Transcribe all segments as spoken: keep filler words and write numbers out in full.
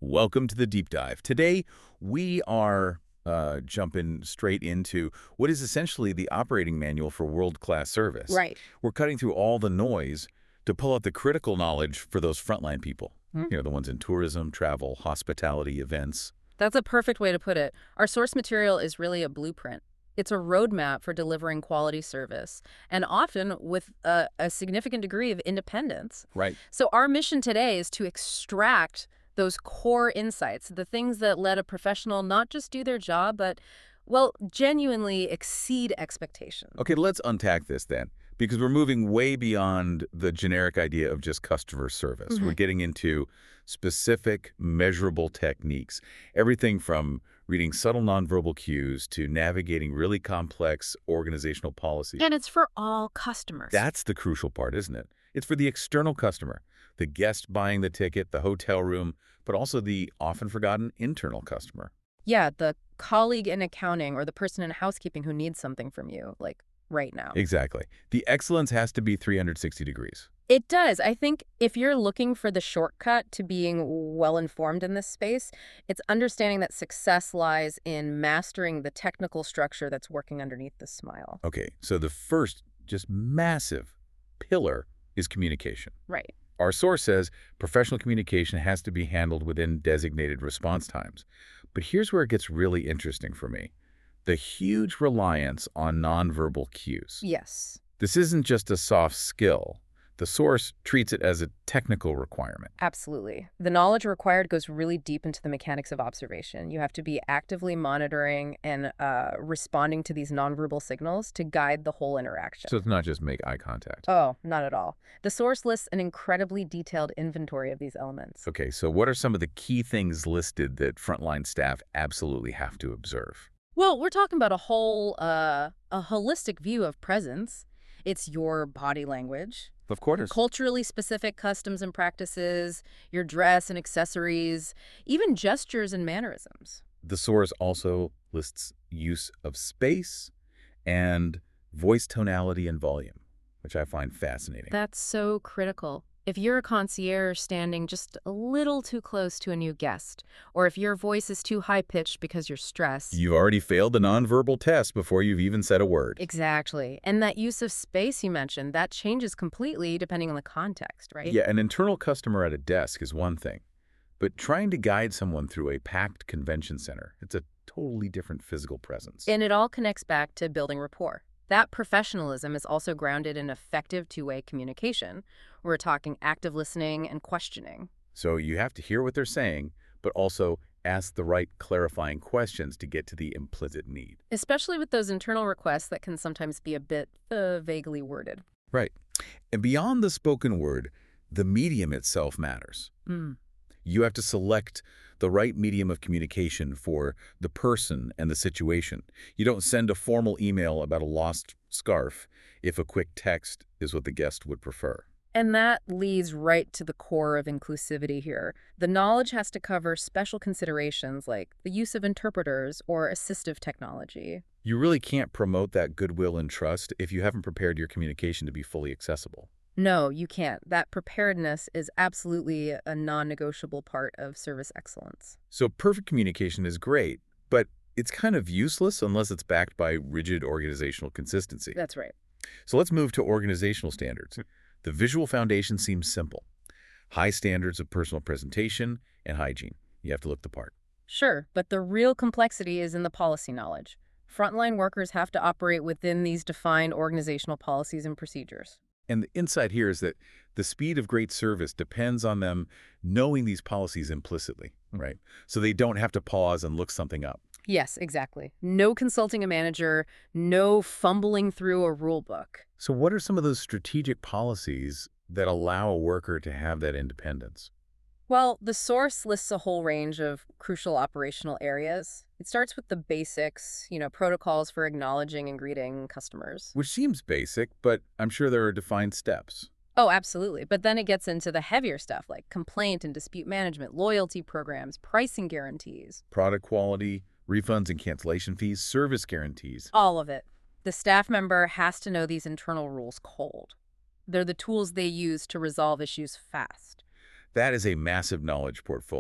Welcome to the deep dive. Today, we are uh, jumping straight into what is essentially the operating manual for world-class service. Right. We're cutting through all the noise to pull out the critical knowledge for those frontline people. Hmm. You know, the ones in tourism, travel, hospitality, events. That's a perfect way to put it. Our source material is really a blueprint. It's a roadmap for delivering quality service, and often with a, a significant degree of independence. Right. So our mission today is to extract those core insights, the things that let a professional not just do their job, but, well, genuinely exceed expectations. Okay, let's unpack this then, because we're moving way beyond the generic idea of just customer service. Mhm. We're getting into specific, measurable techniques, everything from reading subtle nonverbal cues to navigating really complex organizational policies. And it's for all customers. That's the crucial part, isn't it? It's for the external customer, the guest buying the ticket, the hotel room, but also the often forgotten internal customer. Yeah, the colleague in accounting or the person in housekeeping who needs something from you, like right now. Exactly. The excellence has to be three hundred sixty degrees. It does. I think if you're looking for the shortcut to being well-informed in this space, it's understanding that success lies in mastering the technical structure that's working underneath the smile. Okay, so the first just massive pillar is communication. Right. Our source says professional communication has to be handled within designated response times. But here's where it gets really interesting for me. The huge reliance on nonverbal cues. Yes. This isn't just a soft skill. The source treats it as a technical requirement. Absolutely. The knowledge required goes really deep into the mechanics of observation. You have to be actively monitoring and uh, responding to these nonverbal signals to guide the whole interaction. So it's not just make eye contact. Oh, not at all. The source lists an incredibly detailed inventory of these elements. Okay, so what are some of the key things listed that frontline staff absolutely have to observe? Well, we're talking about a whole, uh, a holistic view of presence. It's your body language, Of course. culturally specific customs and practices, your dress and accessories, even gestures and mannerisms. The source also lists use of space and voice tonality and volume, which I find fascinating. That's so critical. If you're a concierge standing just a little too close to a new guest, or if your voice is too high-pitched because you're stressed. You've already failed the nonverbal test before you've even said a word. Exactly. And that use of space you mentioned, that changes completely depending on the context, right? Yeah, an internal customer at a desk is one thing, but trying to guide someone through a packed convention center, it's a totally different physical presence. And it all connects back to building rapport. That professionalism is also grounded in effective two-way communication. We're talking active listening and questioning. So you have to hear what they're saying, but also ask the right clarifying questions to get to the implicit need. Especially with those internal requests that can sometimes be a bit uh, vaguely worded. Right. And beyond the spoken word, the medium itself matters. Mm. You have to select the right medium of communication for the person and the situation. You don't send a formal email about a lost scarf if a quick text is what the guest would prefer. And that leads right to the core of inclusivity here. The knowledge has to cover special considerations like the use of interpreters or assistive technology. You really can't promote that goodwill and trust if you haven't prepared your communication to be fully accessible. No, you can't. That preparedness is absolutely a non-negotiable part of service excellence. So perfect communication is great, but it's kind of useless unless it's backed by rigid organizational consistency. That's right. So let's move to organizational standards. The visual foundation seems simple. High standards of personal presentation and hygiene. You have to look the part. Sure, but the real complexity is in the policy knowledge. Frontline workers have to operate within these defined organizational policies and procedures. And the insight here is that the speed of great service depends on them knowing these policies implicitly, right? So they don't have to pause and look something up. Yes, exactly. No consulting a manager, no fumbling through a rule book. So what are some of those strategic policies that allow a worker to have that independence? Well, the source lists a whole range of crucial operational areas. It starts with the basics, you know, protocols for acknowledging and greeting customers. Which seems basic, but I'm sure there are defined steps. Oh, absolutely. But then it gets into the heavier stuff like complaint and dispute management, loyalty programs, pricing guarantees. Product quality, refunds and cancellation fees, service guarantees. All of it. The staff member has to know these internal rules cold. They're the tools they use to resolve issues fast. That is a massive knowledge portfolio.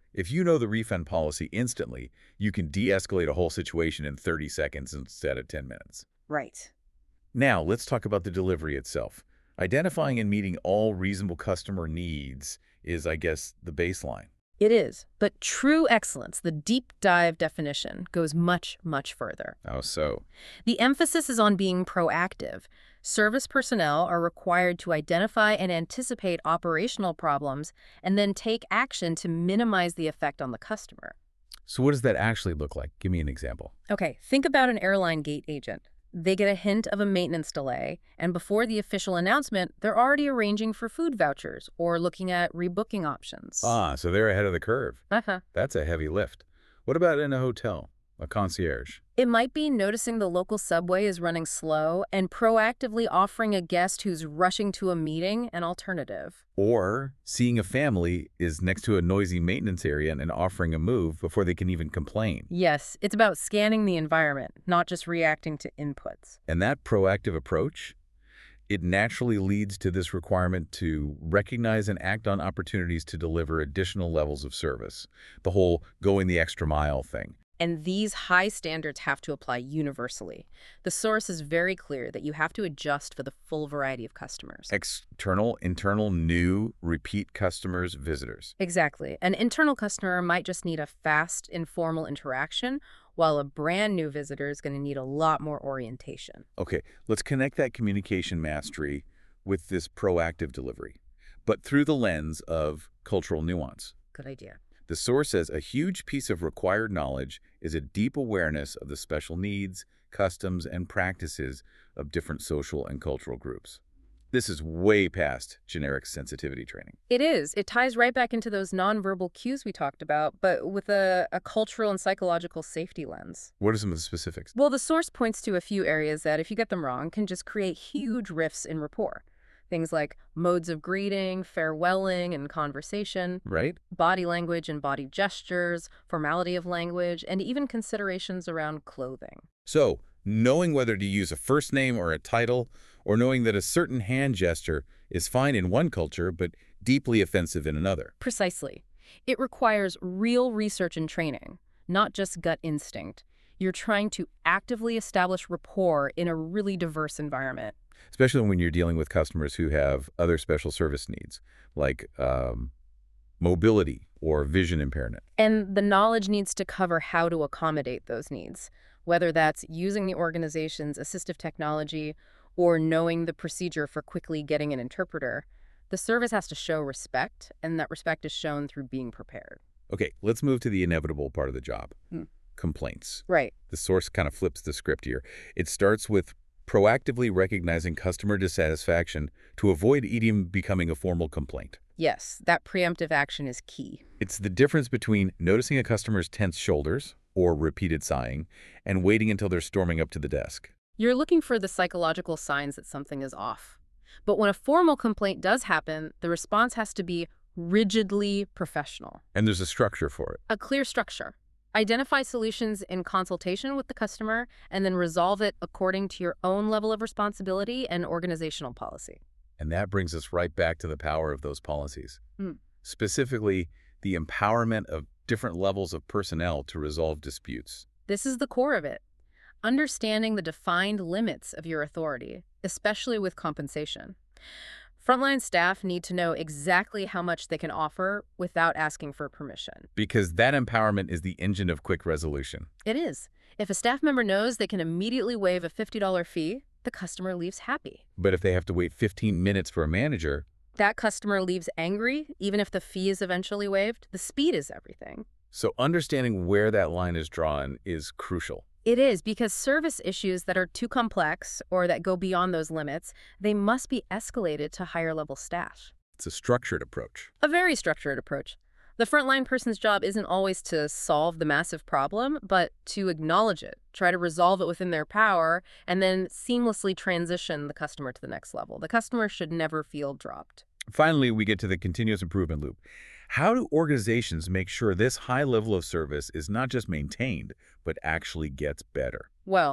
If you know the refund policy instantly, you can de-escalate a whole situation in thirty seconds instead of ten minutes. Right. Now, let's talk about the delivery itself. Identifying and meeting all reasonable customer needs is, I guess, the baseline. It is, but true excellence, the deep dive definition, goes much, much further. How so? The emphasis is on being proactive. Service personnel are required to identify and anticipate operational problems and then take action to minimize the effect on the customer. So what does that actually look like? Give me an example. Okay, think about an airline gate agent. They get a hint of a maintenance delay, and before the official announcement, they're already arranging for food vouchers or looking at rebooking options. Ah, so they're ahead of the curve. Uh-huh. That's a heavy lift. What about in a hotel? A concierge? It might be noticing the local subway is running slow and proactively offering a guest who's rushing to a meeting an alternative. Or seeing a family is next to a noisy maintenance area and offering a move before they can even complain. Yes, it's about scanning the environment, not just reacting to inputs. And that proactive approach, it naturally leads to this requirement to recognize and act on opportunities to deliver additional levels of service. The whole going the extra mile thing. And these high standards have to apply universally. The source is very clear that you have to adjust for the full variety of customers. External, internal, new, repeat customers, visitors. Exactly. An internal customer might just need a fast, informal interaction, while a brand new visitor is going to need a lot more orientation. Okay, let's connect that communication mastery with this proactive delivery, but through the lens of cultural nuance. Good idea. The source says a huge piece of required knowledge is a deep awareness of the special needs, customs, and practices of different social and cultural groups. This is way past generic sensitivity training. It is. It ties right back into those nonverbal cues we talked about, but with a, a cultural and psychological safety lens. What are some of the specifics? Well, the source points to a few areas that, if you get them wrong, can just create huge rifts in rapport. Things like modes of greeting, farewelling, and conversation, Right? body language and body gestures, formality of language, and even considerations around clothing. So, knowing whether to use a first name or a title, or knowing that a certain hand gesture is fine in one culture but deeply offensive in another. Precisely. It requires real research and training, not just gut instinct. You're trying to actively establish rapport in a really diverse environment. Especially when you're dealing with customers who have other special service needs, like um, mobility or vision impairment. And the knowledge needs to cover how to accommodate those needs, whether that's using the organization's assistive technology or knowing the procedure for quickly getting an interpreter. The service has to show respect, and that respect is shown through being prepared. Okay, let's move to the inevitable part of the job, Hmm. complaints. Right. The source kind of flips the script here. It starts with proactively recognizing customer dissatisfaction to avoid even becoming a formal complaint. Yes, that preemptive action is key. It's the difference between noticing a customer's tense shoulders or repeated sighing and waiting until they're storming up to the desk. You're looking for the psychological signs that something is off. But when a formal complaint does happen, the response has to be rigidly professional. And there's a structure for it. A clear structure. Identify solutions in consultation with the customer and then resolve it according to your own level of responsibility and organizational policy. And that brings us right back to the power of those policies. Hmm. Specifically, the empowerment of different levels of personnel to resolve disputes. This is the core of it. Understanding the defined limits of your authority, especially with compensation. Frontline staff need to know exactly how much they can offer without asking for permission. Because that empowerment is the engine of quick resolution. It is. If a staff member knows they can immediately waive a fifty dollar fee, the customer leaves happy. But if they have to wait fifteen minutes for a manager, That customer leaves angry, even if the fee is eventually waived. The speed is everything. so understanding where that line is drawn is crucial. It is, because service issues that are too complex or that go beyond those limits, they must be escalated to higher level staff. It's a structured approach. A very structured approach. The frontline person's job isn't always to solve the massive problem, but to acknowledge it, try to resolve it within their power, and then seamlessly transition the customer to the next level. The customer should never feel dropped. Finally, we get to the continuous improvement loop. How do organizations make sure this high level of service is not just maintained, but actually gets better? Well,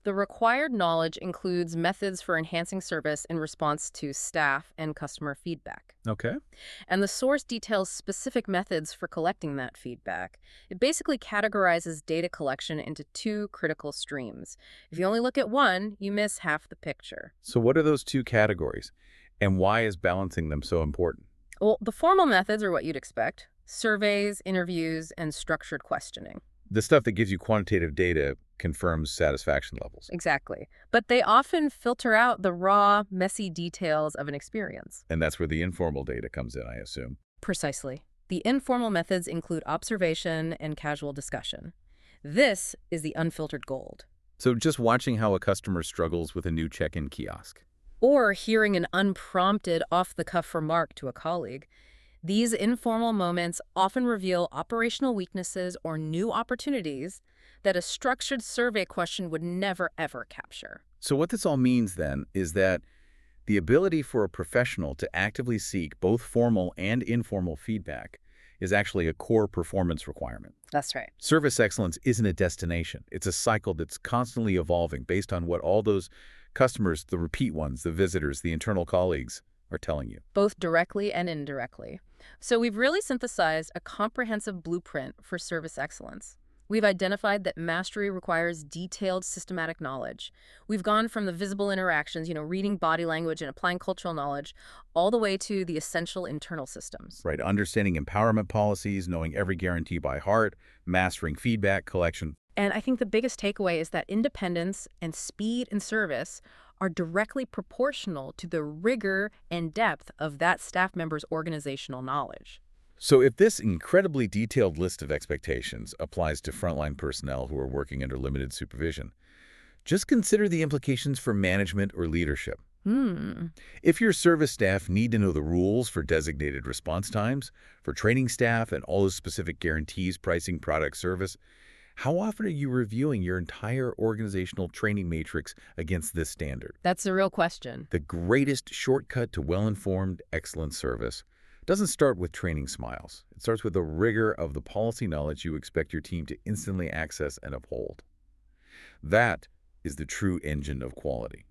The required knowledge includes methods for enhancing service in response to staff and customer feedback. Okay. And the source details specific methods for collecting that feedback. It basically categorizes data collection into two critical streams. If you only look at one, you miss half the picture. So what are those two categories, and why is balancing them so important? Well, the formal methods are what you'd expect: surveys, interviews, and structured questioning. The stuff that gives you quantitative data confirms satisfaction levels. Exactly. But they often filter out the raw, messy details of an experience. And that's where the informal data comes in, I assume. Precisely. The informal methods include observation and casual discussion. This is the unfiltered gold. So just watching how a customer struggles with a new check-in kiosk. Or hearing an unprompted, off-the-cuff remark to a colleague. These informal moments often reveal operational weaknesses or new opportunities that a structured survey question would never, ever capture. So what this all means, then, is that the ability for a professional to actively seek both formal and informal feedback is actually a core performance requirement. That's right. Service excellence isn't a destination. It's a cycle that's constantly evolving based on what all those customers, the repeat ones, the visitors, the internal colleagues, are telling you. Both directly and indirectly. So we've really synthesized a comprehensive blueprint for service excellence. We've identified that mastery requires detailed, systematic knowledge. We've gone from the visible interactions, you know, reading body language and applying cultural knowledge, all the way to the essential internal systems. Right, understanding empowerment policies, knowing every guarantee by heart, mastering feedback collection. And I think the biggest takeaway is that independence and speed in service are directly proportional to the rigor and depth of that staff member's organizational knowledge. So if this incredibly detailed list of expectations applies to frontline personnel who are working under limited supervision, just consider the implications for management or leadership. Hmm. If your service staff need to know the rules for designated response times, for training staff, and all those specific guarantees, pricing, product, service, how often are you reviewing your entire organizational training matrix against this standard? That's a real question. The greatest shortcut to well-informed, excellent service doesn't start with training smiles. It starts with the rigor of the policy knowledge you expect your team to instantly access and uphold. That is the true engine of quality.